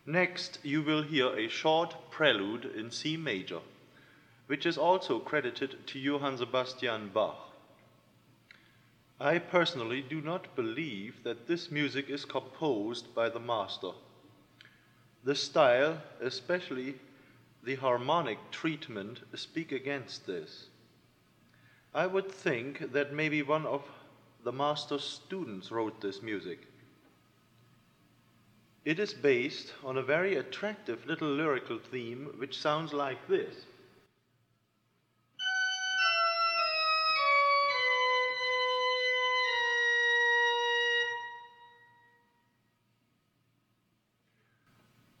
Next, you will hear a short prelude in C major, which is also credited to Johann Sebastian Bach. I personally do not believe that this music is composed by the master. The style, especially the harmonic treatment, speak against this. I would think that maybe one of the master's students wrote this music. It is based on a very attractive little lyrical theme which sounds like this.